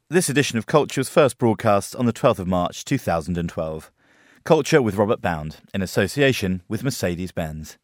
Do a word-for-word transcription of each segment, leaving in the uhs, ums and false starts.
This edition of Culture was first broadcast on the twelfth of March two thousand twelve. Culture with Robert Bound, in association with Mercedes-Benz.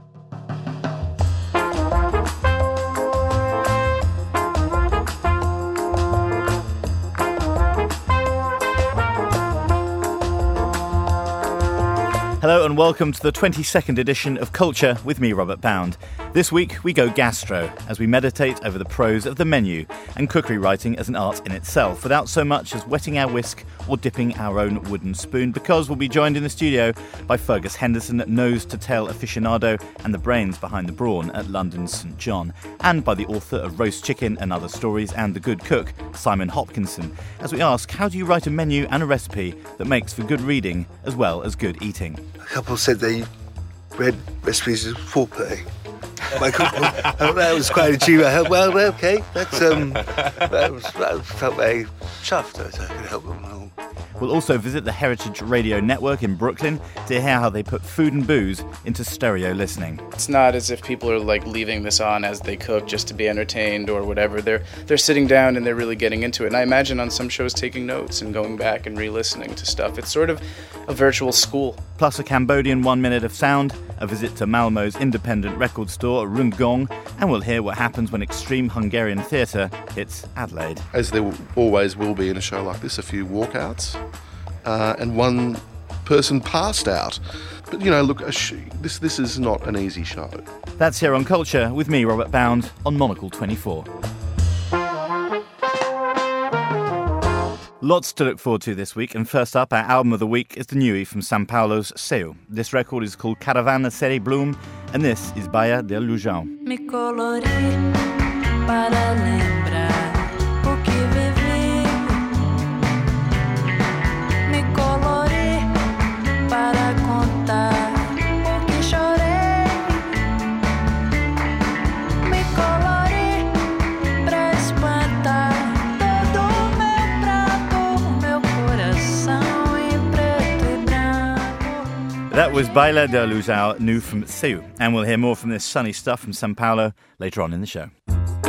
Hello and welcome to the twenty-second edition of Culture with me, Robert Bound. This week we go gastro, as we meditate over the pros of the menu and cookery writing as an art in itself, without so much as wetting our whisk or dipping our own wooden spoon, because we'll be joined in the studio by Fergus Henderson, nose-to-tail aficionado and the brains behind the brawn at London's Saint John, and by the author of Roast Chicken and Other Stories and The Good Cook, Simon Hopkinson, as we ask, how do you write a menu and a recipe that makes for good reading as well as good eating? A couple said they read recipes as foreplay. My couple, oh, that was quite a achievement. I thought, well, okay, that's um, that was, that felt very chuffed that I could help them all. We'll also visit the Heritage Radio Network in Brooklyn to hear how they put food and booze into stereo listening. It's not as if people are like leaving this on as they cook just to be entertained or whatever. They're they're sitting down and they're really getting into it. And I imagine on some shows taking notes and going back and re-listening to stuff. It's sort of a virtual school. Plus a Cambodian one minute of sound, a visit to Malmo's independent record store, Rundgong, and we'll hear what happens when extreme Hungarian theatre hits Adelaide. As there always will be in a show like this, a few walkouts, uh, and one person passed out. But, you know, look, a sh- this this is not an easy show. That's here on Culture with me, Robert Bound, on Monocle twenty-four. Lots to look forward to this week, and first up, our album of the week is the newie from São Paulo's Seu. This record is called Caravana Série Bloom, and this is Baía del Lujão. Me colori para lembrar o que vivi. Me colori para contar o que chorei. Me colori para espantar todo o meu prato, meu coração em preto e branco. That was Baía del Lujão, new from Seu, and we'll hear more from this sunny stuff from São Paulo later on in the show.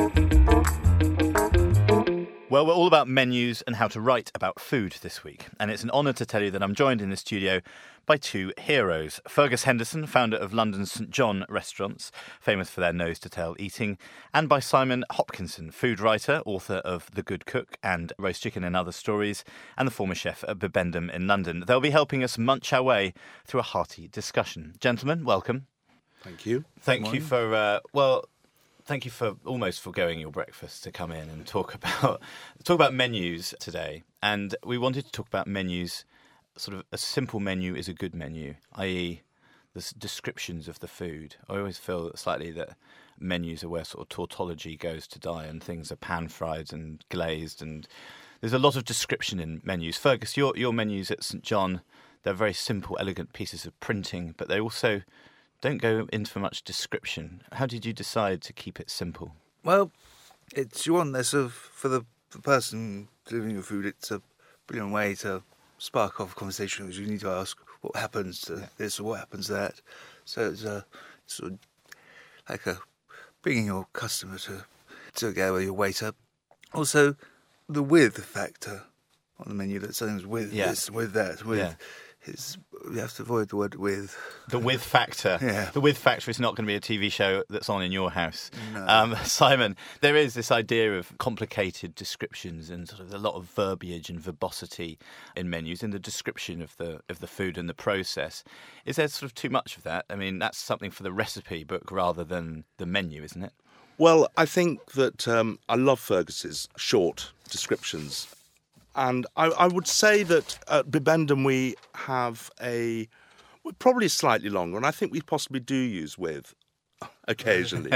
Well, we're all about menus and how to write about food this week, and it's an honour to tell you that I'm joined in the studio by two heroes. Fergus Henderson, founder of London's Saint John restaurants, famous for their nose-to-tail eating, and by Simon Hopkinson, food writer, author of The Good Cook and Roast Chicken and Other Stories, and the former chef at Bibendum in London. They'll be helping us munch our way through a hearty discussion. Gentlemen, welcome. Thank you. Thank you for, uh, well... Thank you for almost foregoing your breakfast to come in and talk about talk about menus today. And we wanted to talk about menus, sort of a simple menu is a good menu, that is the s- descriptions of the food. I always feel slightly that menus are where sort of tautology goes to die and things are pan-fried and glazed, and there's a lot of description in menus. Fergus, your, your menus at Saint John, they're very simple, elegant pieces of printing, but they also don't go into for much description. How did you decide to keep it simple? Well, it's you want this of for the, the person delivering your food. It's a brilliant way to spark off a conversation, because you need to ask what happens to Yeah. this or what happens to that. So it's a sort of like a bringing your customer to together, your waiter. Also, the with factor on the menu, that something's with Yeah. this, with that, with. Yeah. Is, you have to avoid the word with. The with factor. Yeah. The with factor is not going to be a T V show that's on in your house. No. Um, Simon, there is this idea of complicated descriptions and sort of a lot of verbiage and verbosity in menus, in the description of the of the food and the process. Is there sort of too much of that? I mean, that's something for the recipe book rather than the menu, isn't it? Well, I think that um, I love Fergus's short descriptions. And I, I would say that at Bibendum we have a, well, probably slightly longer, and I think we possibly do use with occasionally.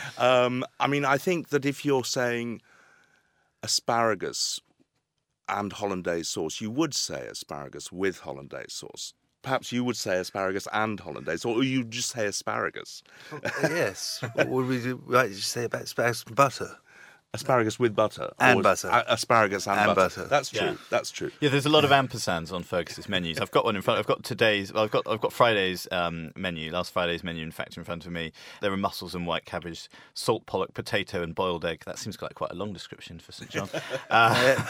um, I mean, I think that if you're saying asparagus and hollandaise sauce, you would say asparagus with hollandaise sauce. Perhaps you would say asparagus and hollandaise, or you just say asparagus. Yes. What would we do? Right, you say about asparagus and butter? Asparagus with butter. And or butter. a- asparagus and, And butter. butter. That's true. Yeah. That's true. Yeah, there's a lot of ampersands on Fergus's menus. I've got one in front. I've got today's. Well, I've got I've got Friday's um, menu. Last Friday's menu, in fact, in front of me. There are mussels and white cabbage, salt pollock, potato, and boiled egg. That seems like quite a long description for Saint John. Uh,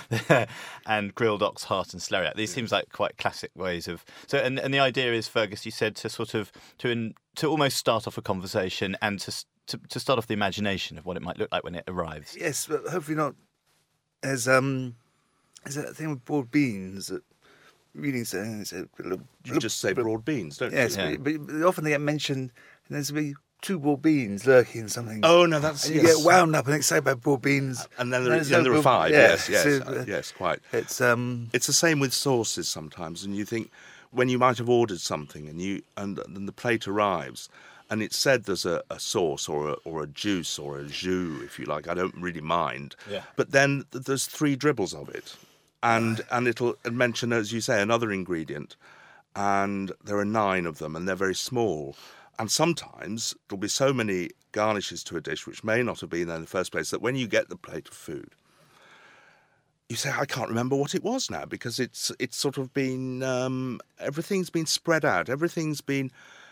and grilled ox heart and celeriac. These seems like quite classic ways of. So, and, and the idea is, Fergus, you said, to sort of to in, to almost start off a conversation and to. To, to start off the imagination of what it might look like when it arrives. Yes, but hopefully not. There's um, there's that thing with broad beans that reading saying it's a little. You just say broad beans, don't Yes, you? Yeah. but, but often they get mentioned, and there's be two broad beans lurking in something. Oh no, that's and you yes. get wound up and excited by broad beans. And then there, There's then no there are broad- five. yeah, Yes, yes, so, uh, uh, yes, quite. It's um, It's the same with sauces sometimes, and you think when you might have ordered something and you and then the plate arrives, and it's said there's a, a sauce or a, or a juice or a jus, if you like. I don't really mind. Yeah. But then th- there's three dribbles of it, and and it'll mention, as you say, another ingredient, and there are nine of them, and they're very small. And sometimes there'll be so many garnishes to a dish which may not have been there in the first place that when you get the plate of food, you say, I can't remember what it was now, because it's it's sort of been um, everything's been spread out, everything's been.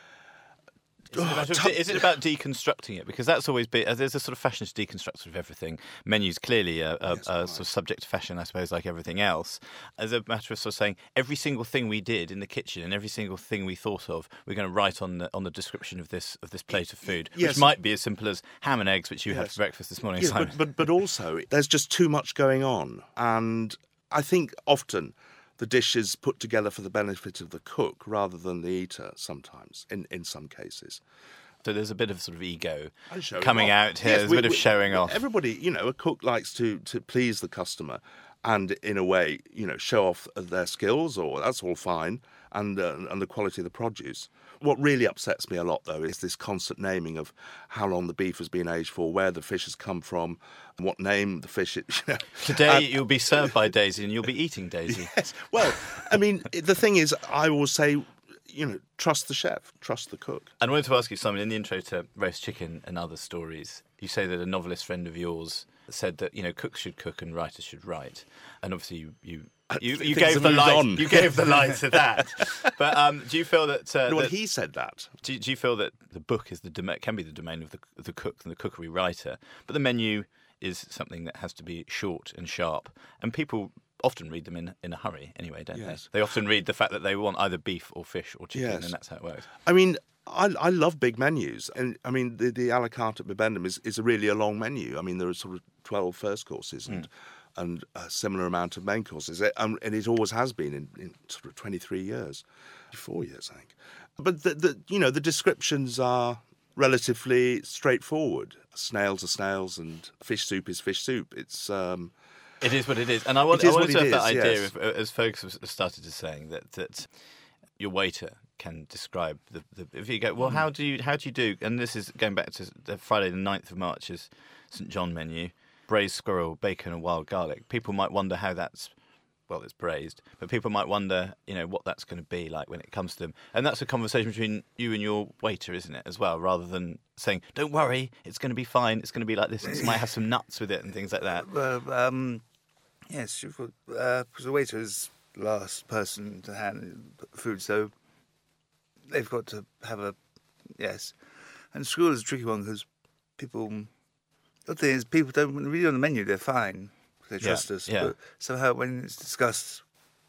Is it, about, Oh, is it about deconstructing it? Because that's always been, there's a sort of fashionist deconstruction of everything. Menus clearly are, are, Yes, are right. sort of subject to fashion, I suppose, like everything else. As a matter of sort of saying, every single thing we did in the kitchen and every single thing we thought of, we're going to write on the on the description of this of this plate of food, Yes. which might be as simple as ham and eggs, which you had Yes. for breakfast this morning, Yeah, Simon. but, but but also there's just too much going on, and I think often the dish is put together for the benefit of the cook rather than the eater. Sometimes, in in some cases. So there's a bit of sort of ego And showing coming off. out here. Yes, there's we- a bit of we- showing off. Everybody, you know, a cook likes to, to please the customer and, in a way, you know, show off their skills, or that's all fine, and uh, and the quality of the produce. What really upsets me a lot, though, is this constant naming of how long the beef has been aged for, where the fish has come from, and what name the fish is. You know. Today And- you'll be served by Daisy and you'll be eating Daisy. Yes. Well, I mean, the thing is, I will say, you know, trust the chef, trust the cook. And I wanted to ask you, Simon, in the intro to Roast Chicken and Other Stories, you say that a novelist friend of yours said that, you know, cooks should cook and writers should write. And obviously you you, you, you Things gave have the moved lie on. you gave the lie to that. But um, do you feel that, uh, Well, that he said that. do, you- do you feel that the book is the domain, can be the domain of the of the cook and the cookery writer, but the menu is something that has to be short and sharp, and people often read them in in a hurry anyway, don't Yes. they? They often read the fact that they want either beef or fish or chicken, Yes. and that's how it works. I mean, I, I love big menus, and I mean the, the a la carte at Bibendum is, is a really a long menu. I mean there are sort of twelve first courses and and a similar amount of main courses, and, and it always has been in, in sort of twenty three years, four years I think. But the, the you know the descriptions are relatively straightforward. Snails are snails, and fish soup is fish soup. It's um, It is what it is, and I, want, It is I wanted what to it have that is, idea, yes. of, as folks have started to saying that that your waiter can describe the, the. If you go, well, how do you how do you do? And this is going back to the Friday the ninth of March is Saint John menu, braised squirrel, bacon, and wild garlic. People might wonder how that's. Well, it's braised, but people might wonder, you know, what that's going to be like when it comes to them. And that's a conversation between you and your waiter, isn't it, as well, rather than saying, don't worry, it's going to be fine, it's going to be like this, it might have some nuts with it and things like that. Well, um, yes, because uh, the waiter is the last person to hand the food, so they've got to have a yes. And school is a tricky one because people. The thing is, people don't when they read on the menu. They're fine. They Yeah, trust us. yeah. But somehow, when it's discussed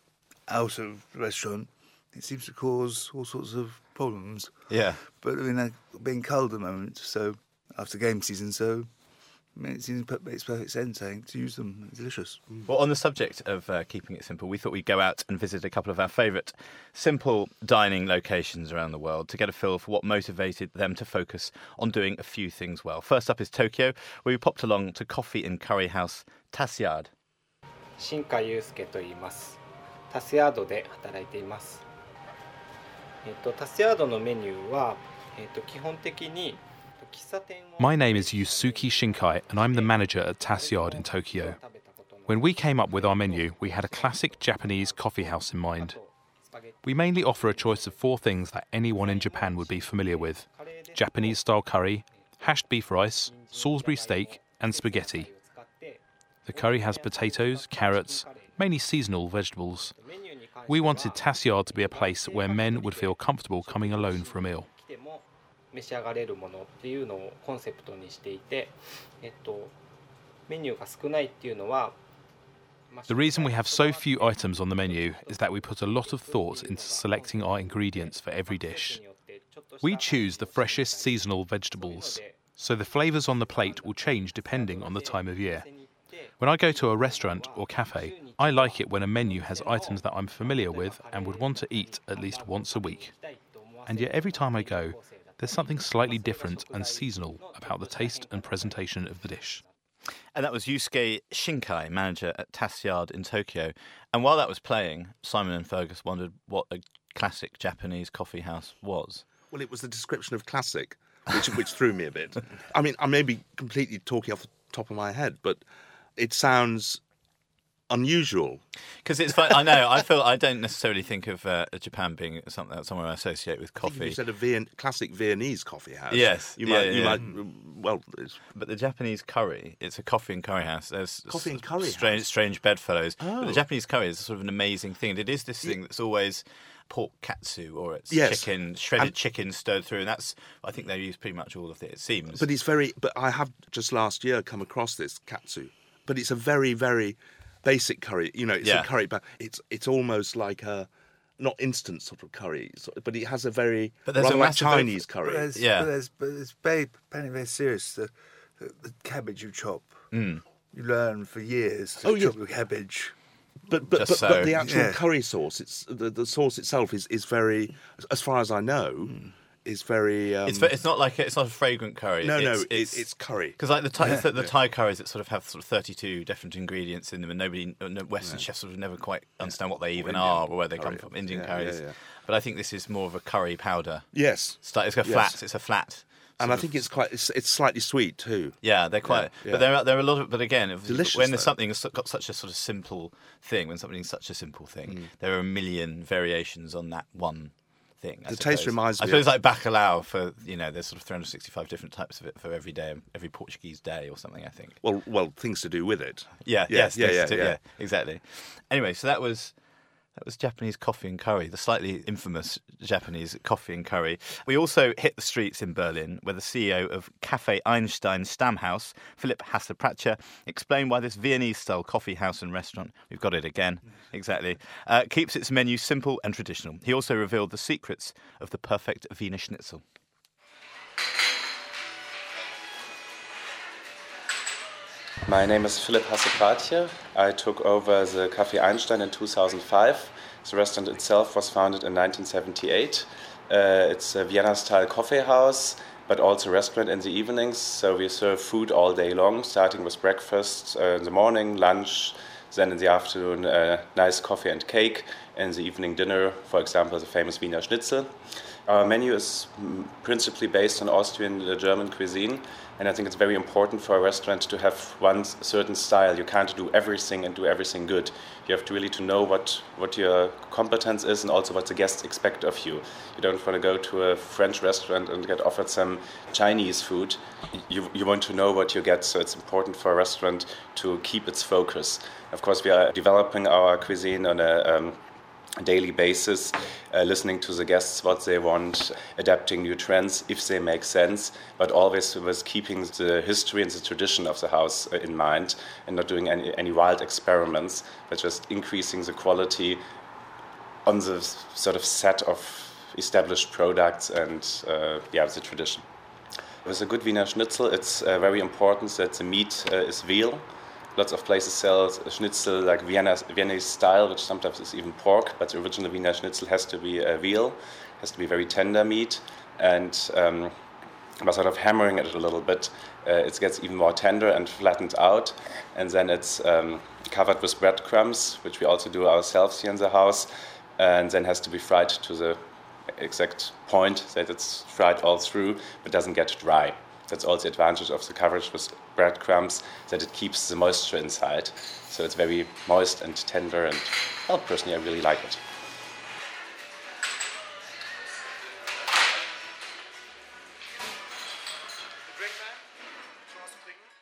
out of the restaurant, it seems to cause all sorts of problems. Yeah. But I mean, they're being culled at the moment, so after game season, so I mean, it seems it makes perfect sense, I think, to use them. It's delicious. Well, on the subject of uh, keeping it simple, we thought we'd go out and visit a couple of our favourite simple dining locations around the world to get a feel for what motivated them to focus on doing a few things well. First up is Tokyo, where we popped along to coffee and curry house Tasyard. 新海祐介と言います。タスヤードで働いています。えっとタスヤードのメニューはえっと基本的に喫茶店を My name is Yusuke Shinkai, and I'm the manager at Tasyard in Tokyo. When we came up with our menu, we had a classic Japanese coffee house in mind. We mainly offer a choice of four things that anyone in Japan would be familiar with: Japanese-style curry, hashed beef rice, Salisbury steak, and spaghetti. The curry has potatoes, carrots, mainly seasonal vegetables. We wanted Tassiyard to be a place where men would feel comfortable coming alone for a meal. 召し上がれるものっていうのをコンセプトにしていて、えっと、メニューが少ないっていうのは The reason we have so few items on the menu is that we put a lot of thought into selecting our ingredients for every dish. We choose the freshest seasonal vegetables, so the flavours on the plate will change depending on the time of year. When I go to a restaurant or cafe, I like it when a menu has items that I'm familiar with and would want to eat at least once a week. And yet every time I go, there's something slightly different and seasonal about the taste and presentation of the dish. And that was Yusuke Shinkai, manager at Tassiyard in Tokyo. And while that was playing, Simon and Fergus wondered what a classic Japanese coffee house was. Well, it was the description of classic, which, which threw me a bit. I mean, I may be completely talking off the top of my head, but it sounds unusual. Because it's fun. I know. I feel I don't necessarily think of uh, Japan being something somewhere I associate with I think if coffee. you said a Vian- classic Viennese coffee house. Yes, you yeah, might. yeah, You yeah. might. Well, it's, But the Japanese curry, it's a coffee and curry house. There's Coffee and s- curry strange, house? strange bedfellows. But Oh. the Japanese curry is sort of an amazing thing. It is this thing that's always pork katsu, or it's Yes. chicken, shredded And- chicken stirred through, and that's. I think they use pretty much all of it. It seems. but it's very. But I have just last year come across this katsu, but it's a very, very basic curry. You know, it's Yeah. a curry, but it's it's almost like a not instant sort of curry, so- but it has a very But there's rather a like massive Chinese But curry. there's, Yeah. but there's, but it's very, very, very serious. The, the, the cabbage you chop, you learn for years to Oh, yeah. chop the cabbage. But but, Just but, so. but the actual Yeah. curry sauce, it's the, the sauce itself is, is very, as far as I know, is very. Um, it's ve- it's not like a, it's not a fragrant curry. no, no, it's, it's, it's curry. Because like the Thai, the, the Thai curries that sort of have sort of thirty-two different ingredients in them, and nobody, no, Western chefs sort of never quite understand what they even Indian are or where they curry. come from. Indian Yeah, curries, yeah, yeah. but I think this is more of a curry powder. Yes, Style. It's a Yes. flat. It's a flat. and sort I of- think it's quite. It's, it's slightly sweet too. Yeah, they're quite. yeah. But there are there are a lot of. But again, if, Delicious, when there's though. something that's got such a sort of simple thing, when something's such a simple thing, there are a million variations on that one thing. I The taste suppose. reminds I me suppose of- like bacalhau for you know there's sort of three hundred sixty-five different types of it for every day, every Portuguese day or something. I think. Well, well, things to do with it. Yeah. Yeah, yes. yeah, things yeah, to- yeah. Exactly. Anyway, so that was. That was Japanese coffee and curry, the slightly infamous Japanese coffee and curry. We also hit the streets in Berlin, where the C E O of Café Einstein Stammhaus, Philipp Hasse-Pratscher, explained why this Viennese-style coffee house and restaurant, we've got it again, exactly, uh, keeps its menu simple and traditional. He also revealed the secrets of the perfect Wiener Schnitzel. My name is Philipp Hasse-Pratscher. I took over the Café Einstein in two thousand five. The restaurant itself was founded in nineteen seventy-eight. Uh, it's a Vienna-style coffee house, but also restaurant in the evenings. So we serve food all day long, starting with breakfast uh, in the morning, lunch, then in the afternoon, uh, nice coffee and cake, and the evening dinner, for example, the famous Wiener Schnitzel. Our menu is mm, principally based on Austrian uh, German cuisine, and I think it's very important for a restaurant to have one certain style. You can't do everything and do everything good. You have to really to know what, what your competence is and also what the guests expect of you. You don't want to go to a French restaurant and get offered some Chinese food. You, you want to know what you get, so it's important for a restaurant to keep its focus. Of course, we are developing our cuisine on a um, daily basis, uh, listening to the guests what they want, adapting new trends if they make sense, but always with keeping the history and the tradition of the house uh, in mind and not doing any, any wild experiments, but just increasing the quality on the sort of set of established products and uh, yeah, the tradition. With a good Wiener Schnitzel, it's uh, very important that the meat uh, is veal. Lots of places sell schnitzel like Vienna, Viennese style, which sometimes is even pork, but the original Wiener Schnitzel has to be uh, veal, has to be very tender meat, and um, by sort of hammering it a little bit, uh, it gets even more tender and flattened out, and then it's um, covered with breadcrumbs, which we also do ourselves here in the house, and then has to be fried to the exact point that it's fried all through, but doesn't get dry. That's also the advantage of the coverage with breadcrumbs, that it keeps the moisture inside. So it's very moist and tender, and well, personally, I really like it. For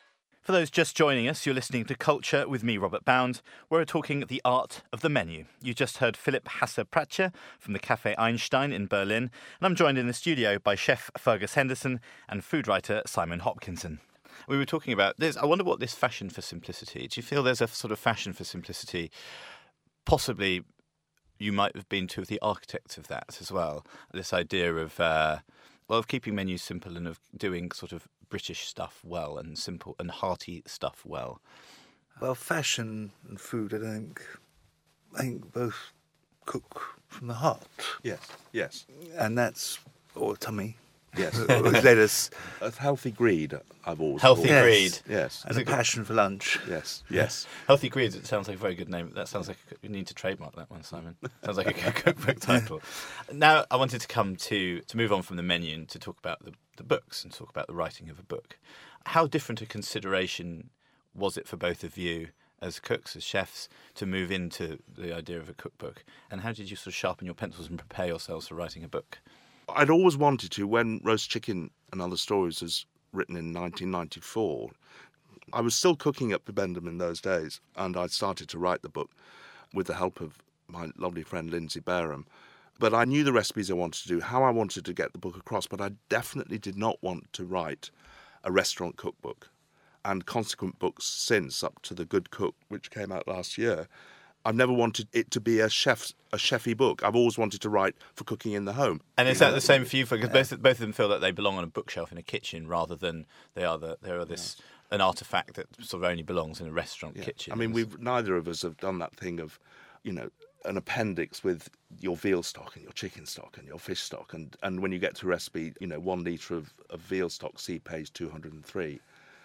For those just joining us, you're listening to Culture with me, Robert Bound. We're talking the art of the menu. You just heard Philip Hasse-Pratsche from the Café Einstein in Berlin, and I'm joined in the studio by chef Fergus Henderson and food writer Simon Hopkinson. We were talking about this. I wonder what this fashion for simplicity. Do you feel there's a sort of fashion for simplicity? Possibly you might have been two of the architects of that as well. This idea of, uh, well, of keeping menus simple and of doing sort of British stuff well and simple and hearty stuff well. Well, fashion and food, I think, I think both cook from the heart. Yes, yes, And that's, or tummy. yes. Always led us. A healthy greed, I've always Healthy thought. greed. Yes, And a passion for lunch. yes, yes. Healthy Greeds, it sounds like a very good name. That sounds like you need to trademark that one, Simon. Sounds like a good cookbook title. Now, I wanted to come to to move on from the menu and to talk about the, the books and talk about the writing of a book. How different a consideration was it for both of you as cooks, as chefs, to move into the idea of a cookbook? And how did you sort of sharpen your pencils and prepare yourselves for writing a book? I'd always wanted to. When Roast Chicken and Other Stories was written in nineteen ninety-four, I was still cooking at Bibendum in those days, and I started to write the book with the help of my lovely friend Lindsay Barham. But I knew the recipes I wanted to do, how I wanted to get the book across, but I definitely did not want to write a restaurant cookbook. And consequent books since, up to The Good Cook, which came out last year, I've never wanted it to be a chef's a chefy book. I've always wanted to write for cooking in the home. And is that the same for you? Because both both of them feel that they belong on a bookshelf in a kitchen rather than they are the they are this an artifact that sort of only belongs in a restaurant Yeah. kitchen. I mean, we've neither of us have done that thing of, you know, an appendix with your veal stock and your chicken stock and your fish stock, and, and when you get to a recipe, you know, one litre of, of veal stock, see page two hundred and three.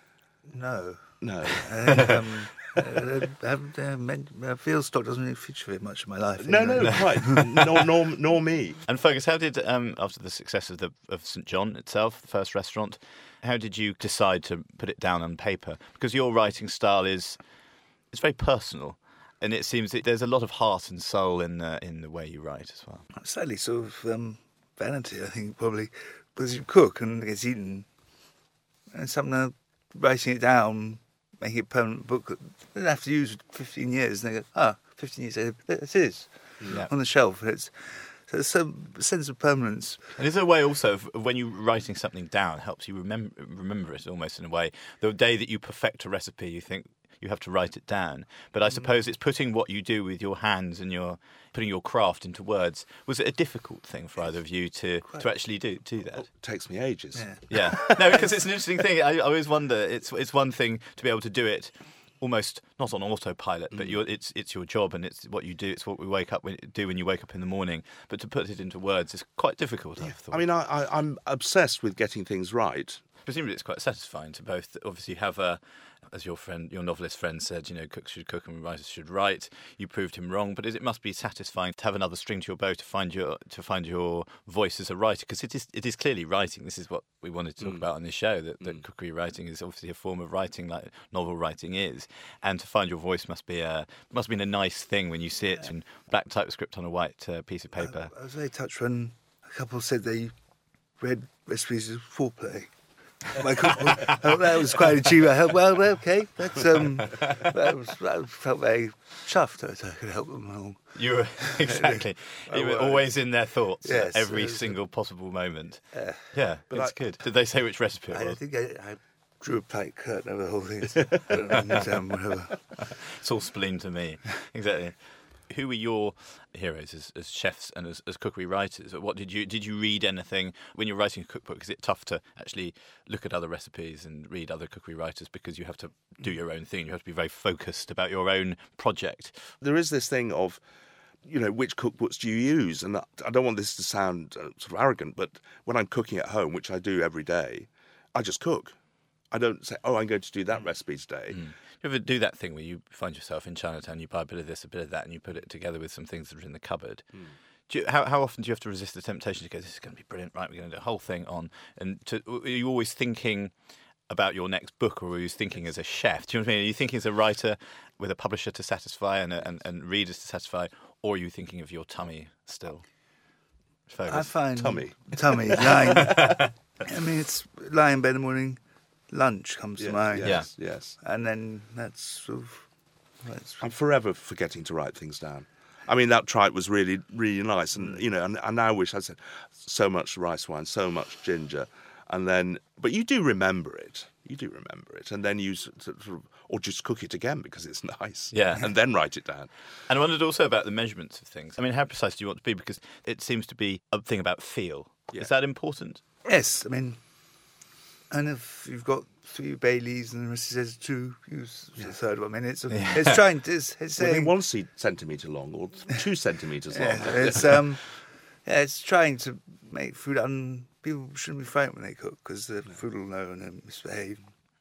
No. No. I think, um, uh, I haven't, uh, meant, uh, veal stock doesn't really feature very much in my life. No, anyway. no, quite. nor, nor, nor me. And Fergus, how did um, after the success of the of Saint John itself, the first restaurant, how did you decide to put it down on paper? Because your writing style is it's very personal, and it seems that there's a lot of heart and soul in the, in the way you write as well. Slightly sort of um, vanity, I think, probably. Because you cook and it gets eaten. And something, uh, writing it down, making it a permanent book, that they don't have to use fifteen years. And they go, ah, fifteen years later, there it is, Yeah. on the shelf. And it's, so there's some sense of permanence. And is there a way also of of when you're writing something down helps you remember remember it almost in a way? The day that you perfect a recipe, you think you have to write it down. But I suppose it's putting what you do with your hands and your putting your craft into words. Was it a difficult thing for either of you to, to actually do do that? It takes me ages. Yeah. Yeah, no, because it's an interesting thing. I, I always wonder. It's it's one thing to be able to do it almost not on autopilot, but you're, it's it's your job and it's what you do. It's what we wake up when, do when you wake up in the morning. But to put it into words is quite difficult. I've thought. I mean, I, I, I'm obsessed with getting things right. Presumably, it's quite satisfying to both. Obviously, have a, as your friend, your novelist friend said, you know, cooks should cook and writers should write. You proved him wrong, but it must be satisfying to have another string to your bow to find your to find your voice as a writer, because it is it is clearly writing. This is what we wanted to talk Mm. about on this show. That, that Mm. cookery writing is obviously a form of writing, like novel writing is, and to find your voice must be a must have been a nice thing when you see it in black typescript on a white uh, piece of paper. I, I was very touched when a couple said they read recipes as foreplay. My cookbook. Oh, that was quite achievement. I thought, well, well, okay, that's um, that was, I felt very chuffed that I could help them along. You were exactly. You were well, always in their thoughts yes, at every uh, single possible moment. Uh, Yeah, But it's I- good. Did they say which recipe it I was? think I, I drew a tight curtain over the whole thing. So, and, um, whatever. It's all spleen to me. Exactly. Who were your heroes as, as chefs and as, as cookery writers? What did you did you read anything when you're writing a cookbook? Is it tough to actually look at other recipes and read other cookery writers because you have to do your own thing? You have to be very focused about your own project. There is this thing of, you know, which cookbooks do you use? And I don't want this to sound uh, sort of arrogant, but when I'm cooking at home, which I do every day, I just cook. I don't say, oh, I'm going to do that recipe today. Mm. You ever do that thing where you find yourself in Chinatown, you buy a bit of this, a bit of that, and you put it together with some things that are in the cupboard? Mm. Do you, how, how often do you have to resist the temptation to go, this is going to be brilliant, right, we're going to do a whole thing on, and to, are you always thinking about your next book, or are you thinking as a chef? Do you know what I mean? Are you thinking as a writer with a publisher to satisfy and, and, and readers to satisfy, or are you thinking of your tummy still? Fergus? I find Tummy. tummy lying. I mean, it's lying in bed in the morning, lunch comes Yes, to mind. Yes, yes. And then that's sort of... That's, I'm forever forgetting to write things down. I mean, that tripe was really, really nice. And, you know, and I now wish I said so much rice wine, so much ginger. And then, but you do remember it. You do remember it. And then you sort of, or just cook it again because it's nice. Yeah. And then write it down. And I wondered also about the measurements of things. I mean, how precise do you want to be? Because it seems to be a thing about feel. Yeah. Is that important? yes, I mean... And if you've got three Baileys and the rest says two, use the third one. I mean, it's, it's trying to... It's, it's Well, saying... one ce- centimetre long or two centimetres long. Yeah, it's um, yeah, it's trying to make food, and people shouldn't be frightened when they cook because the food will know and they'll misbehave.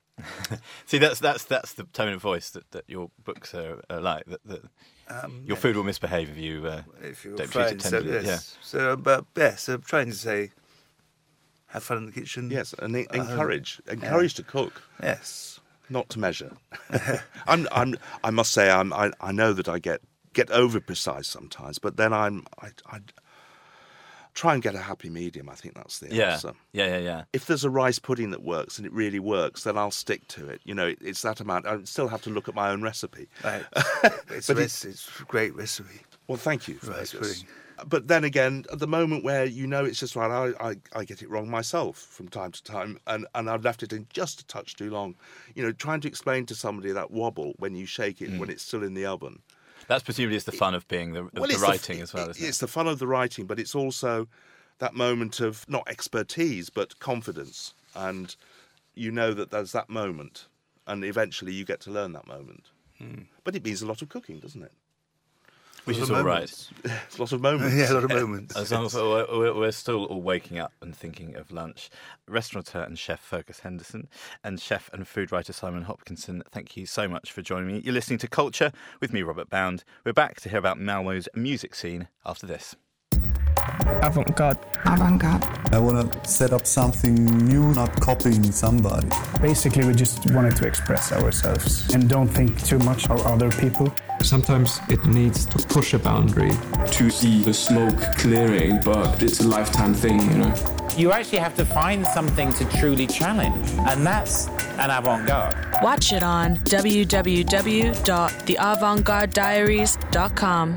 See, that's that's that's the tone of voice that, that your books are, are like. That, that Um, your yeah, food will misbehave if you uh, if you're don't treat it frightened. So tenderly. yes, so but yes, so I'm trying to say, have fun in the kitchen. Yes, and e- Uh, encourage. Encourage to cook. Yes. Not to measure. I'm, I'm, I must say, I'm, I, I know that I get, get over precise sometimes, but then I'm, I, I try and get a happy medium. I think that's the Yeah, answer. yeah, yeah, yeah. If there's a rice pudding that works and it really works, then I'll stick to it. You know, it, it's that amount. I still have to look at my own recipe. Right. It's, But a it- recipe, it's a great recipe. Well, thank you. Rice Fergus. pudding. But then again, at the moment where you know it's just right, I, I, I get it wrong myself from time to time, and, and I've left it in just a touch too long. You know, trying to explain to somebody that wobble when you shake it when it's still in the oven. That's presumably is the fun of being the, of Well, the it's writing f- as well, it- isn't it? It's the fun of the writing, but it's also that moment of not expertise, but confidence. And you know that there's that moment, and eventually you get to learn that moment. But it means a lot of cooking, doesn't it? Which is Lot of all right. moments. It's a lot of moments. Yeah, a lot of moments. As long as we're, we're we're still all waking up and thinking of lunch. Restaurateur and chef Fergus Henderson and chef and food writer Simon Hopkinson, thank you so much for joining me. You're listening to Culture with me, Robert Bound. We're back to hear about Malmo's music scene after this. Avant-garde. Avant-garde. I want to set up something new, not copying somebody. Basically, we just wanted to express ourselves and don't think too much of other people. Sometimes it needs to push a boundary to see the smoke clearing, but it's a lifetime thing, you know. You actually have to find something to truly challenge, and that's an avant-garde. Watch it on w w w dot the avant garde diaries dot com.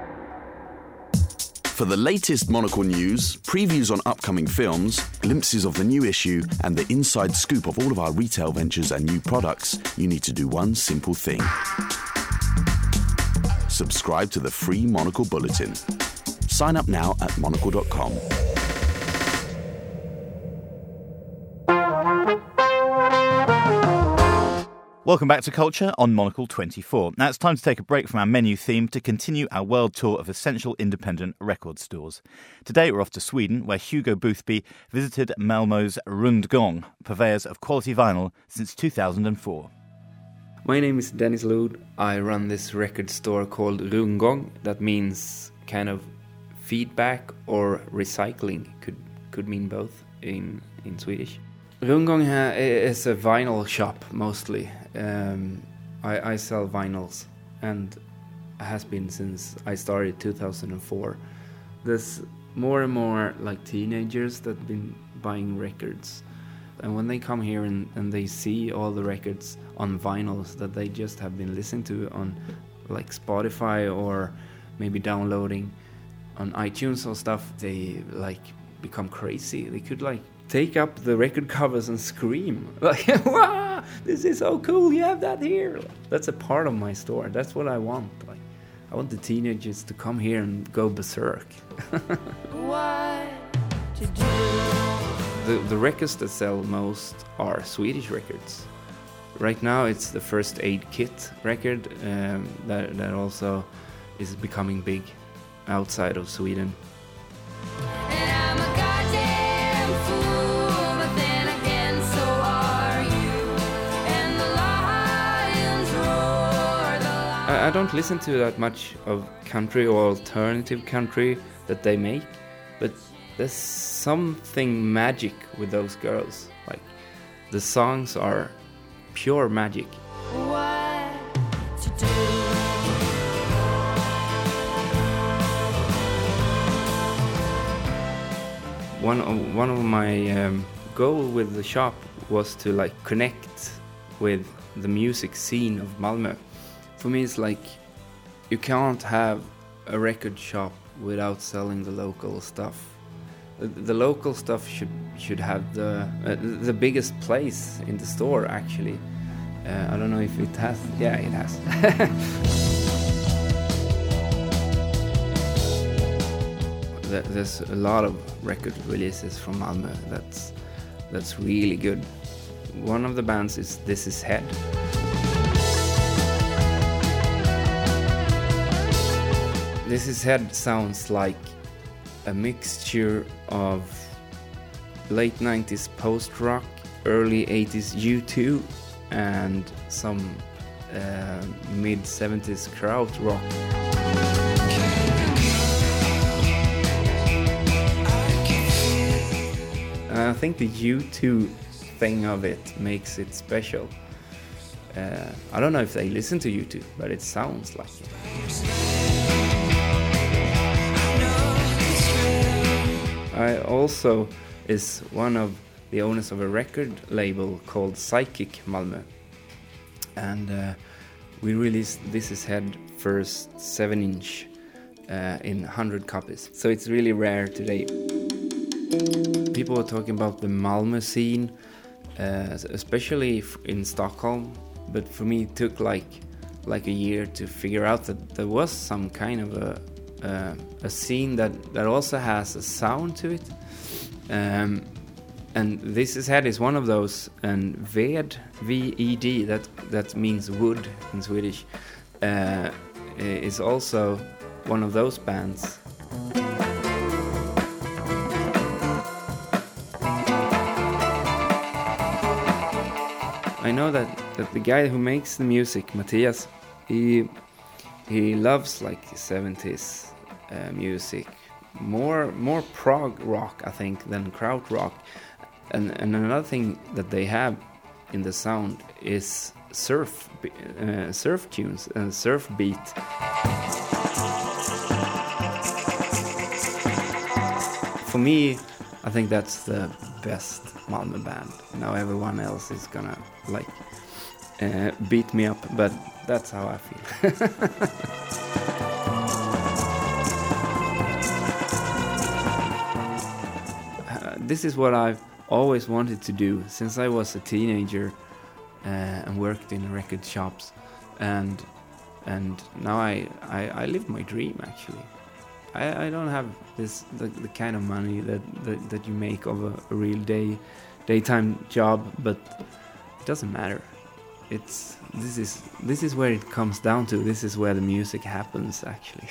For the latest Monocle news, previews on upcoming films, glimpses of the new issue, and the inside scoop of all of our retail ventures and new products, you need to do one simple thing. Subscribe to the free Monocle Bulletin. Sign up now at monocle dot com. Welcome back to Culture on Monocle twenty-four. Now it's time to take a break from our menu theme to continue our world tour of essential independent record stores. Today we're off to Sweden, where Hugo Boothby visited Malmo's Rundgång, purveyors of quality vinyl since two thousand four. My name is Dennis Lod. I run this record store called Rundgång. That means kind of feedback or recycling. Could could mean both in, in Swedish. Rundgång ha- is a vinyl shop mostly. Um, I, I sell vinyls, and has been since I started two thousand four. There's more and more like teenagers that have been buying records, and when they come here and, and they see all the records on vinyls that they just have been listening to on like Spotify or maybe downloading on iTunes or stuff, they like become crazy. They could like take up the record covers and scream like, wow, this is so cool, you have that here. That's a part of my store. That's what I want. Like, I want the teenagers to come here and go berserk. What to do? The, the records that sell most are Swedish records. Right now it's the First Aid Kit record um, that, that also is becoming big outside of Sweden. I don't listen to that much of country or alternative country that they make, but there's something magic with those girls. Like, the songs are pure magic. What to do? One of, one of my um, goal with the shop was to like connect with the music scene of Malmö. For me, it's like you can't have a record shop without selling the local stuff. The, the local stuff should should have the uh, the biggest place in the store. Actually, uh, I don't know if it has. Yeah, it has. There's a lot of record releases from Malmö that's that's really good. One of the bands is This Is Head. This Is Head sounds like a mixture of late nineties post-rock, early eighties U two, and some uh, mid-seventies krautrock. I think the U two thing of it makes it special. Uh, I don't know if they listen to U two, but it sounds like it. I also is one of the owners of a record label called Psychic Malmö. And uh, we released This Is Head first seven inch uh, in one hundred copies. So it's really rare today. People are talking about the Malmö scene, uh, especially in Stockholm. But for me, it took like like a year to figure out that there was some kind of a uh, a scene that, that also has a sound to it. Um, and This Is Head is one of those. And Ved, V E D, that that means wood in Swedish, uh, is also one of those bands. I know that, that the guy who makes the music, Matthias, he he loves like seventies uh, music, more more prog rock I think than krautrock, and and another thing that they have in the sound is surf uh, surf tunes and surf beat. For me, I think that's the best Malmö band. Now everyone else is gonna like uh, beat me up, but that's how I feel. uh, this is what I've always wanted to do since I was a teenager uh, and worked in record shops, and and now I, I, I live my dream actually. I, I don't have this the, the kind of money that, that, that you make of a, a real day daytime job, but it doesn't matter. It's this is this is where it comes down to. This is where the music happens actually.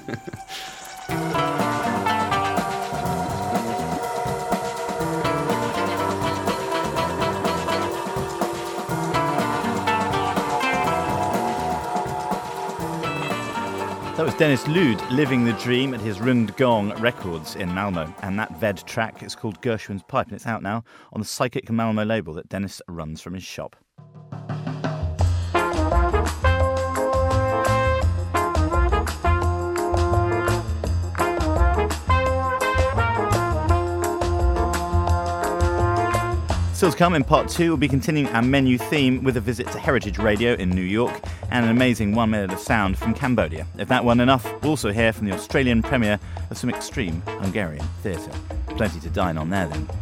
That was Dennis Lud living the dream at his Rundgång Records in Malmö, and that Ved track is called Gershwin's Pipe, and it's out now on the Psychic Malmö label that Dennis runs from his shop. Still to come in part two, we'll be continuing our menu theme with a visit to Heritage Radio in New York and an amazing one minute of sound from Cambodia. If that weren't enough, we'll also hear from the Australian premiere of some extreme Hungarian theatre. Plenty to dine on there then.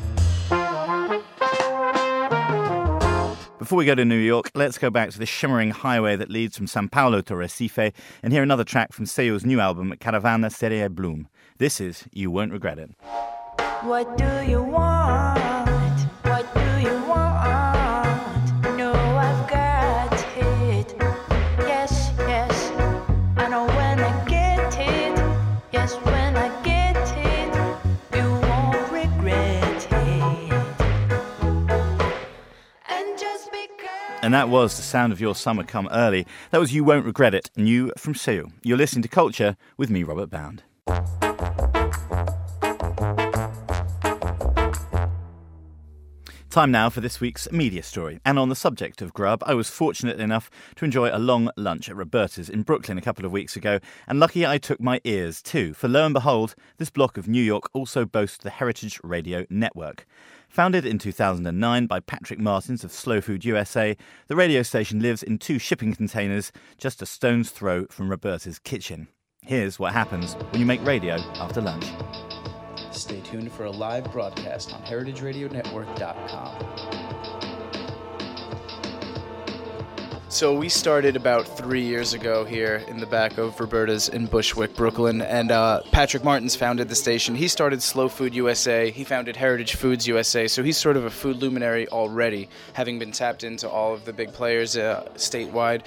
Before we go to New York, let's go back to the shimmering highway that leads from São Paulo to Recife and hear another track from Seio's new album, Caravana Sereia Bloom. This is You Won't Regret It. What do you want? What do you want? No, I've got it. Yes, yes. I know when I get it. Yes, when I get it, you won't regret it. And just because. And that was The Sound of Your Summer Come Early. That was You Won't Regret It, new from Seio. You're listening to Culture with me, Robert Bound. Time now for this week's media story. And on the subject of grub, I was fortunate enough to enjoy a long lunch at Roberta's in Brooklyn a couple of weeks ago, and lucky I took my ears too, for lo and behold, this block of New York also boasts the Heritage Radio Network. Founded in two thousand nine by Patrick Martins of Slow Food U S A, the radio station lives in two shipping containers just a stone's throw from Roberta's kitchen. Here's what happens when you make radio after lunch. Stay tuned for a live broadcast on heritage radio network dot com. So we started about three years ago here in the back of Roberta's in Bushwick, Brooklyn, and uh, Patrick Martins founded the station. He started Slow Food U S A. He founded Heritage Foods U S A, so he's sort of a food luminary already, having been tapped into all of the big players uh, statewide.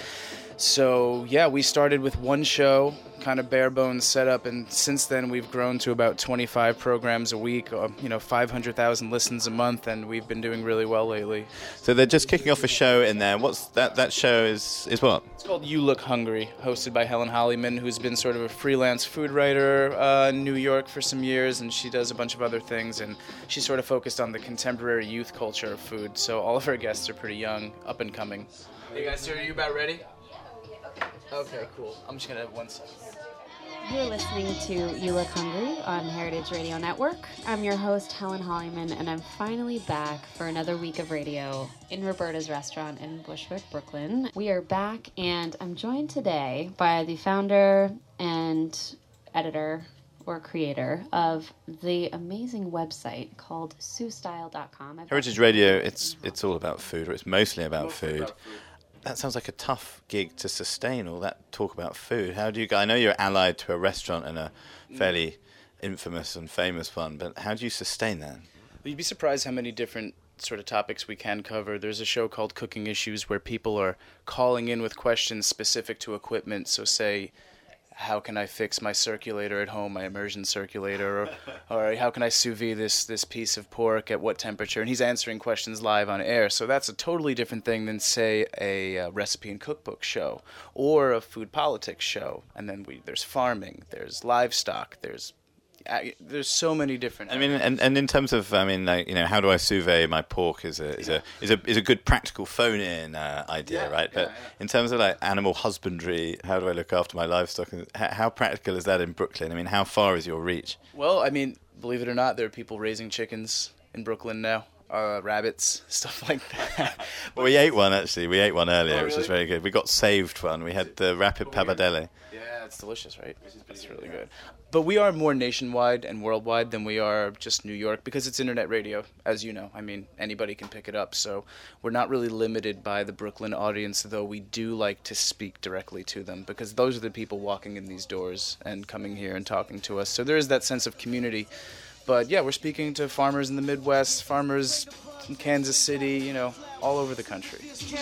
So, yeah, we started with one show, kind of bare bones setup, and since then we've grown to about twenty-five programs a week, uh, you know, five hundred thousand listens a month, and we've been doing really well lately. So they're just kicking off a show in there. What's that? That show is is what? It's called You Look Hungry, hosted by Helen Hollyman, who's been sort of a freelance food writer uh, in New York for some years, and she does a bunch of other things, and she's sort of focused on the contemporary youth culture of food. So all of her guests are pretty young, up and coming. Hey guys, are you about ready? Okay, cool. I'm just gonna have one second. You're listening to You Look Hungry on Heritage Radio Network. I'm your host, Helen Hollyman, and I'm finally back for another week of radio in Roberta's restaurant in Bushwick, Brooklyn. We are back, and I'm joined today by the founder and editor or creator of the amazing website called sue style dot com. Heritage Radio, it's it's all about food, or it's mostly about food. That sounds like a tough gig to sustain, all that talk about food. How do you... I know you're allied to a restaurant and a fairly infamous and famous one, but how do you sustain that? You'd be surprised how many different sort of topics we can cover. There's a show called Cooking Issues where people are calling in with questions specific to equipment. So say, how can I fix my circulator at home, my immersion circulator, or, or how can I sous vide this this piece of pork at what temperature? And he's answering questions live on air. So that's a totally different thing than, say, a, uh recipe and cookbook show or a food politics show. And then we there's farming, there's livestock, there's uh, there's so many different. I mean, and, and in terms of, I mean, like, you know, how do I sous vide my pork is a is a is a is a good practical phone-in uh, idea, Yeah, right? yeah, But in terms of like animal husbandry, how do I look after my livestock? How, how practical is that in Brooklyn? I mean, how far is your reach? Well, I mean, believe it or not, there are people raising chickens in Brooklyn now. Uh, rabbits, stuff like that. Well, we ate one, actually. We ate one earlier, Oh, which was really? very good. We got saved one. We had the rapid pappardelle. Yeah, it's delicious, right? It's really good. But we are more nationwide and worldwide than we are just New York because it's internet radio, as you know. I mean, anybody can pick it up. So we're not really limited by the Brooklyn audience, though we do like to speak directly to them because those are the people walking in these doors and coming here and talking to us. So there is that sense of community. But yeah, we're speaking to farmers in the Midwest, farmers in Kansas City, you know, all over the country.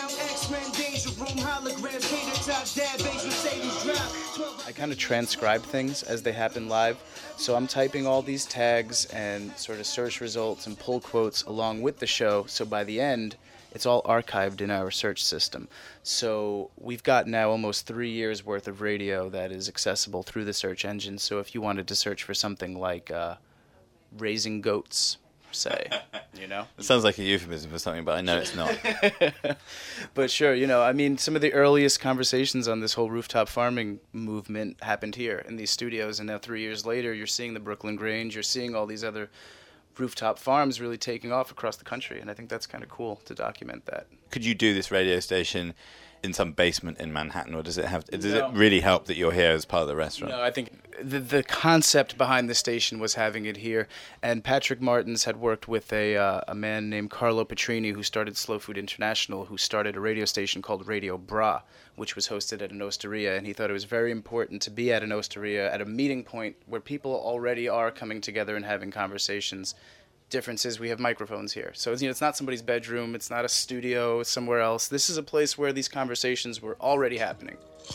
I kind of transcribe things as they happen live. So I'm typing all these tags and sort of search results and pull quotes along with the show. So by the end, it's all archived in our search system. So we've got now almost three years worth of radio that is accessible through the search engine. So if you wanted to search for something like uh, raising goats, say, you know? It sounds like a euphemism for something, but I know it's not. But sure, you know, I mean, some of the earliest conversations on this whole rooftop farming movement happened here in these studios, and now three years later, you're seeing the Brooklyn Grange, you're seeing all these other rooftop farms really taking off across the country, and I think that's kind of cool to document that. Could you do this radio station in some basement in Manhattan, or does it have? Does No. it really help that you're here as part of the restaurant? No, I think the the concept behind the station was having it here, and Patrick Martins had worked with a uh, a man named Carlo Petrini who started Slow Food International, who started a radio station called Radio Bra, which was hosted at an osteria, and he thought it was very important to be at an osteria, at a meeting point where people already are coming together and having conversations. Difference is we have microphones here. So you know, it's not somebody's bedroom, it's not a studio, it's somewhere else. This is a place where these conversations were already happening.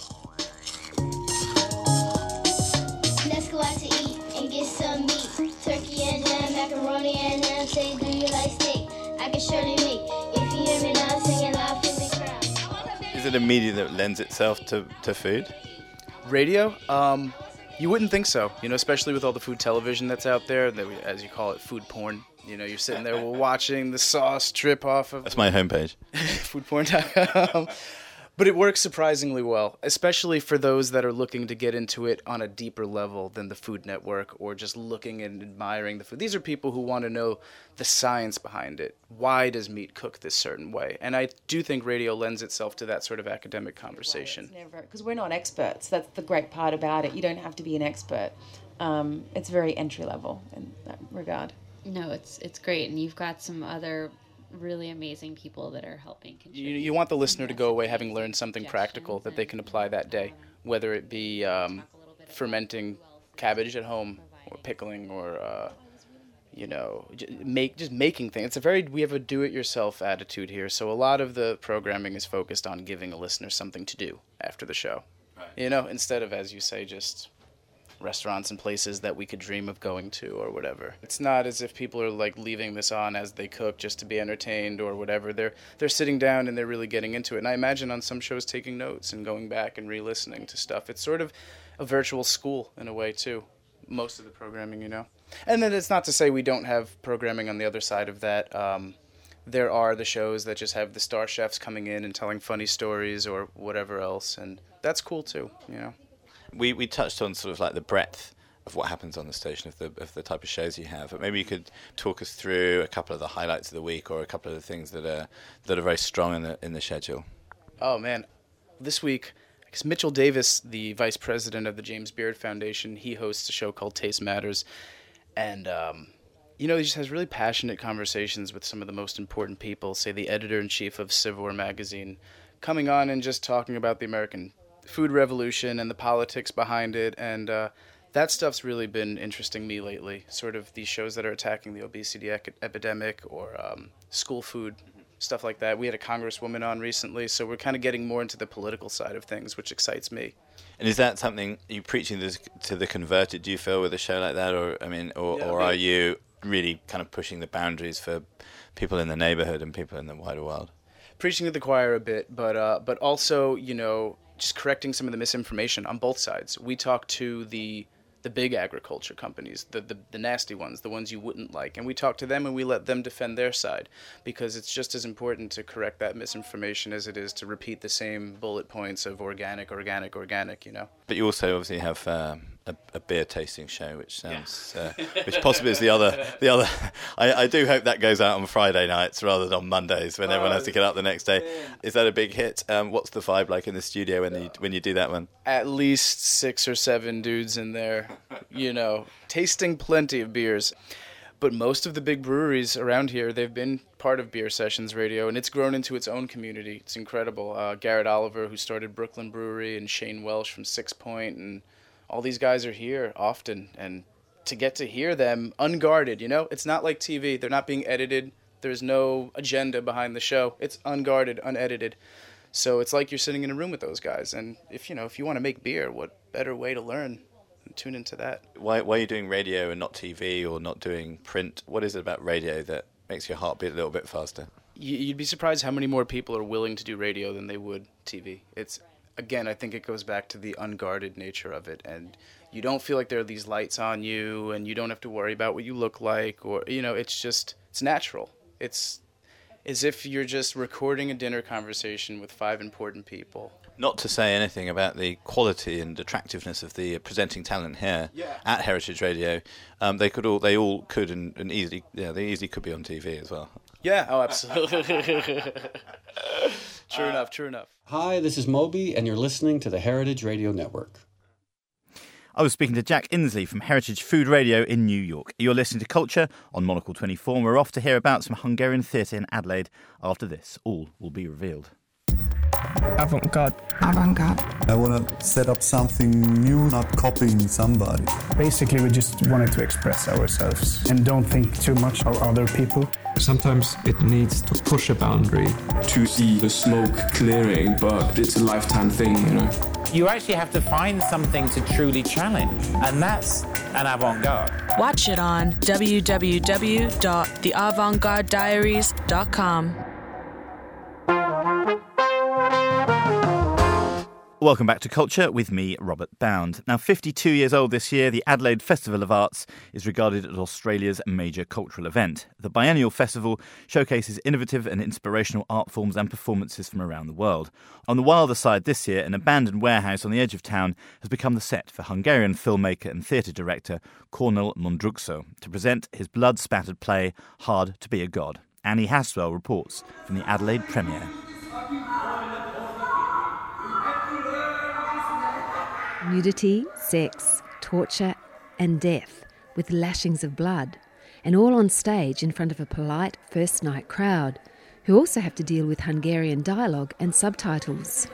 Let's go out to eat and get some meat. Turkey and ham, macaroni and ham. Say, do you like steak? I can surely make. If you hear me now singing loud, feel me cry. Is it a media that lends itself to, to food? Radio? Um, You wouldn't think so, you know, especially with all the food television that's out there, that we, as you call it, food porn. You know, you're sitting there watching the sauce drip off of... That's my homepage. food porn dot com. But it works surprisingly well, especially for those that are looking to get into it on a deeper level than the Food Network or just looking and admiring the food. These are people who want to know the science behind it. Why does meat cook this certain way? And I do think radio lends itself to that sort of academic conversation. Because we're not experts. That's the great part about it. You don't have to be an expert. Um, it's very entry level in that regard. No, it's it's great. And you've got some other really amazing people that are helping contribute. You, you want the listener to go away having learned something practical that they can apply that day, whether it be um, fermenting cabbage at home or pickling or, uh, you know, j- make just making things. It's a very, we have a do-it-yourself attitude here, so a lot of the programming is focused on giving a listener something to do after the show, right. You know, instead of, as you say, just restaurants and places that we could dream of going to or whatever. It's not as if people are like leaving this on as they cook just to be entertained or whatever. They're they're sitting down and they're really getting into it. And I imagine on some shows taking notes and going back and re-listening to stuff. It's sort of a virtual school in a way too. Most of the programming, you know. And then it's not to say we don't have programming on the other side of that. Um, there are the shows that just have the star chefs coming in and telling funny stories or whatever else, and that's cool too, you know. We we touched on sort of like the breadth of what happens on the station, of the of the type of shows you have. But maybe you could talk us through a couple of the highlights of the week, or a couple of the things that are that are very strong in the in the schedule. Oh man, this week, I guess Mitchell Davis, the vice president of the James Beard Foundation, he hosts a show called Taste Matters, and um, you know, he just has really passionate conversations with some of the most important people. Say the editor in chief of Civor magazine, coming on and just talking about the American food revolution and the politics behind it, and uh, that stuff's really been interesting me lately. Sort of these shows that are attacking the obesity ec- epidemic or um, school food, stuff like that. We had a congresswoman on recently, so we're kind of getting more into the political side of things, which excites me. And is that something you preaching this to the converted, do you feel, with a show like that, or I mean, or, Yeah, or I mean, are you really kind of pushing the boundaries for people in the neighborhood and people in the wider world? Preaching to the choir a bit, but uh, but also, you know, just correcting some of the misinformation on both sides. We talk to the the big agriculture companies, the, the the nasty ones, the ones you wouldn't like, and we talk to them and we let them defend their side, because it's just as important to correct that misinformation as it is to repeat the same bullet points of organic, organic, organic, you know. But you also obviously have um, a, a beer tasting show, which sounds, yeah. uh, which possibly is the other, the other. I, I do hope that goes out on Friday nights rather than on Mondays when oh, everyone has to get up the next day. Man. Is that a big hit? Um, what's the vibe like in the studio when you when you do that one? At least six or seven dudes in there, you know, tasting plenty of beers. But most of the big breweries around here, they've been part of Beer Sessions Radio, and it's grown into its own community. It's incredible. Uh, Garrett Oliver, who started Brooklyn Brewery, and Shane Welsh from Six Point, and all these guys are here often. And to get to hear them unguarded, you know, it's not like T V. They're not being edited. There's no agenda behind the show. It's unguarded, unedited. So it's like you're sitting in a room with those guys. And if, you know, if you want to make beer, what better way to learn? Tune into that. Why, why are you doing radio and not T V or not doing print? What is it about radio that makes your heart beat a little bit faster? You'd be surprised how many more people are willing to do radio than they would T V. It's, again, I think it goes back to the unguarded nature of it. And you don't feel like there are these lights on you, and you don't have to worry about what you look like, or, you know, it's just, it's natural. It's as if you're just recording a dinner conversation with five important people. Not to say anything about the quality and attractiveness of the presenting talent here yeah. at Heritage Radio, um, they could all they all could and, and easily yeah they easily could be on T V as well. Yeah, oh absolutely. True uh, enough, true enough. Hi, this is Moby, and you're listening to the Heritage Radio Network. I was speaking to Jack Insley from Heritage Food Radio in New York. You're listening to Culture on Monocle twenty-four, and we're off to hear about some Hungarian theatre in Adelaide. After this, all will be revealed. Avant-garde. Avant-garde. I want to set up something new, not copying somebody. Basically, we just wanted to express ourselves and don't think too much of other people. Sometimes it needs to push a boundary to see the smoke clearing, but it's a lifetime thing, you know. You actually have to find something to truly challenge, and that's an avant-garde. Watch it on w w w dot the avant garde diaries dot com. Welcome back to Culture with me, Robert Bound. Now, fifty-two years old this year, the Adelaide Festival of Arts is regarded as Australia's major cultural event. The biennial festival showcases innovative and inspirational art forms and performances from around the world. On the wilder side this year, an abandoned warehouse on the edge of town has become the set for Hungarian filmmaker and theatre director Kornél Mundruczó to present his blood-spattered play Hard to be a God. Annie Haswell reports from the Adelaide premiere. Nudity, sex, torture and death with lashings of blood, and all on stage in front of a polite first night crowd who also have to deal with Hungarian dialogue and subtitles.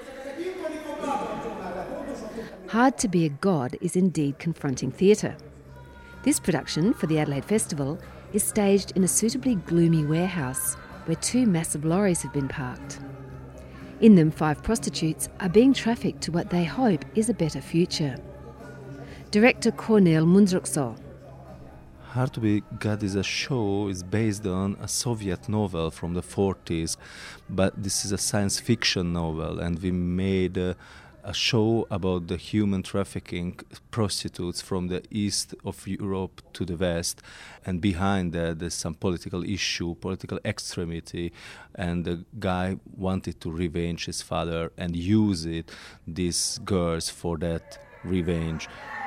Hard to be a God is indeed confronting theatre. This production for the Adelaide Festival is staged in a suitably gloomy warehouse where two massive lorries have been parked. In them, five prostitutes are being trafficked to what they hope is a better future. Director Kornél Mundruczó. Hard to be God is a show is based on a Soviet novel from the forties, but this is a science fiction novel, and we made uh, a show about the human trafficking prostitutes from the east of Europe to the west, and behind that there's some political issue, political extremity, and the guy wanted to revenge his father and use it, these girls, for that revenge.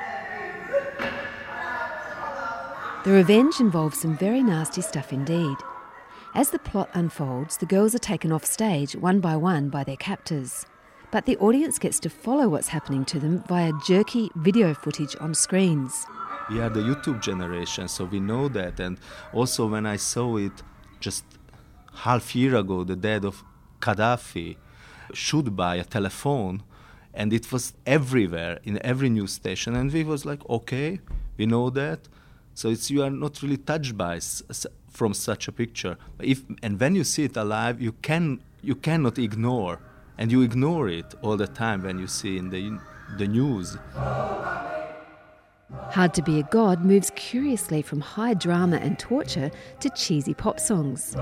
The revenge involves some very nasty stuff indeed. As the plot unfolds, the girls are taken off stage one by one by their captors. But the audience gets to follow what's happening to them via jerky video footage on screens. We are the YouTube generation, so we know that. And also when I saw it just half year ago, the death of Gaddafi, shoot by a telephone, and it was everywhere, in every news station. And we was like, okay, we know that. So it's you are not really touched by from such a picture. If and when you see it alive, you can you cannot ignore. And you ignore it all the time when you see in the the news. Hard to be a God moves curiously from high drama and torture to cheesy pop songs.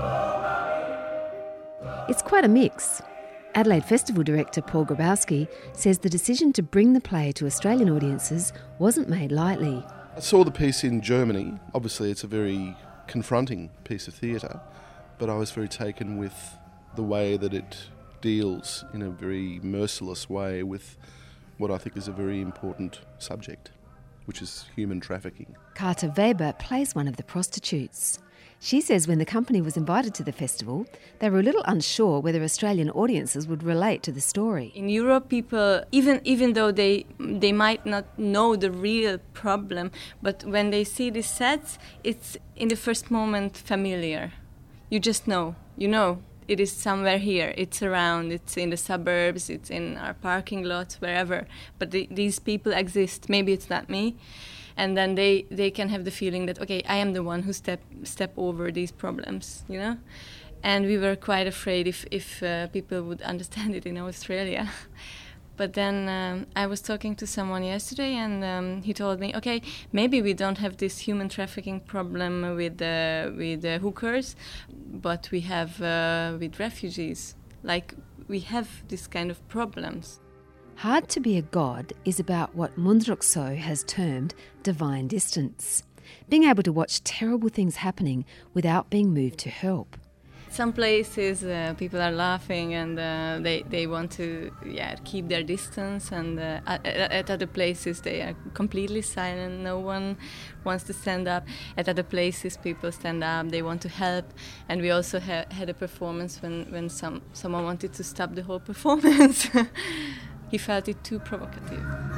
It's quite a mix. Adelaide Festival director Paul Grabowski says the decision to bring the play to Australian audiences wasn't made lightly. I saw the piece in Germany. Obviously it's a very confronting piece of theatre, but I was very taken with the way that it deals in a very merciless way with what I think is a very important subject, which is human trafficking. Carter Weber plays one of the prostitutes. She says when the company was invited to the festival, they were a little unsure whether Australian audiences would relate to the story. In Europe, people, even even though they they might not know the real problem, but when they see the sets, it's in the first moment familiar. You just know, you know. It is somewhere here, it's around, it's in the suburbs, it's in our parking lots, wherever. But the, these people exist, maybe it's not me. And then they, they can have the feeling that, okay, I am the one who step step over these problems, you know? And we were quite afraid if, if uh, people would understand it in Australia. But then um, I was talking to someone yesterday, and um, he told me, okay, maybe we don't have this human trafficking problem with uh, with uh, hookers, but we have uh, with refugees. Like, we have this kind of problems. Hard to be a God is about what Mundruczó has termed divine distance, being able to watch terrible things happening without being moved to help. Some places uh, people are laughing and uh, they, they want to yeah keep their distance, and uh, at, at other places they are completely silent. No one wants to stand up. At other places people stand up, they want to help. And we also ha- had a performance when, when some someone wanted to stop the whole performance. He felt it too provocative.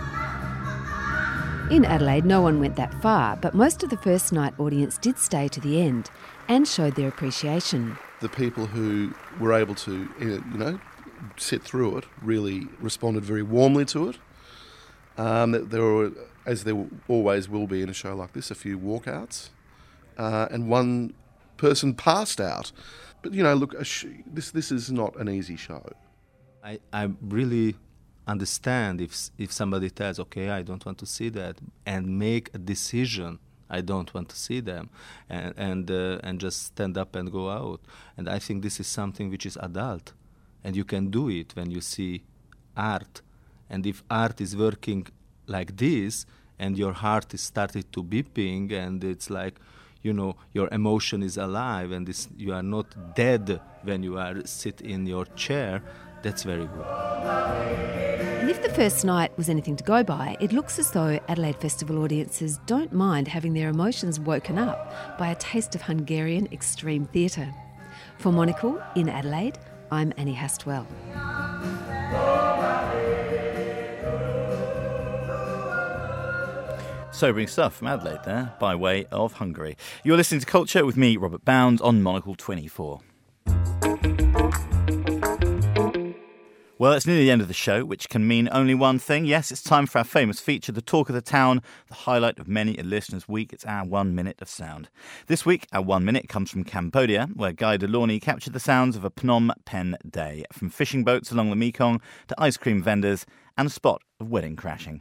In Adelaide, no one went that far, but most of the first night audience did stay to the end and showed their appreciation. The people who were able to, you know, sit through it really responded very warmly to it. Um, there were, as there always will be in a show like this, a few walkouts, uh, and one person passed out. But you know, look, a sh- this this is not an easy show. I I really understand if if somebody tells, okay, I don't want to see that, and make a decision. I don't want to see them, and and uh, and just stand up and go out. And I think this is something which is adult, and you can do it when you see art And if art is working like this, and your heart is started to beeping, and it's like, you know, your emotion is alive, and this, you are not dead when you are sit in your chair, that's very good. And if the first night was anything to go by, it looks as though Adelaide Festival audiences don't mind having their emotions woken up by a taste of Hungarian extreme theatre. For Monocle in Adelaide, I'm Annie Hastwell. Sobering stuff from Adelaide there, by way of Hungary. You're listening to Culture with me, Robert Bound, on Monocle twenty-four. Well, it's nearly the end of the show, which can mean only one thing. Yes, it's time for our famous feature, The Talk of the Town, the highlight of many a listener's week. It's our one minute of sound. This week, our one minute comes from Cambodia, where Guy Delaunay captured the sounds of a Phnom Penh day, from fishing boats along the Mekong to ice cream vendors and a spot of wedding crashing.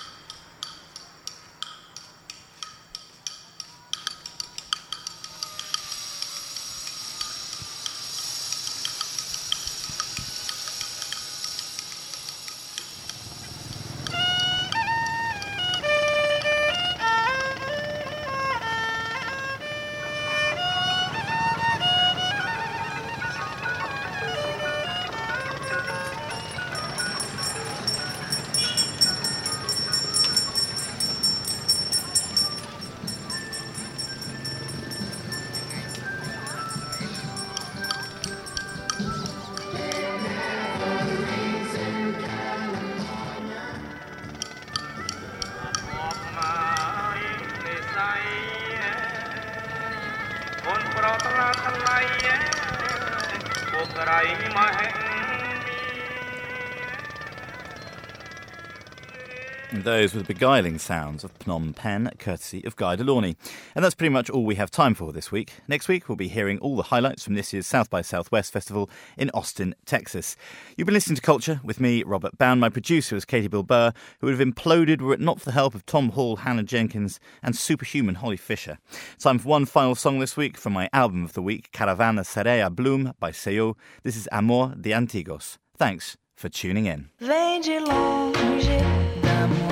And those were the beguiling sounds of Phnom Penh, courtesy of Guy Delaunay. And that's pretty much all we have time for this week. Next week, we'll be hearing all the highlights from this year's South by Southwest Festival in Austin, Texas. You've been listening to Culture with me, Robert Bound. My producer is Katie Bilbao, who would have imploded were it not for the help of Tom Hall, Hannah Jenkins, and superhuman Holly Fisher. Time for one final song this week from my album of the week, Caravana Sereia Bloom by Seyo. This is Amor de Antigos. Thanks for tuning in. Vem de longe, da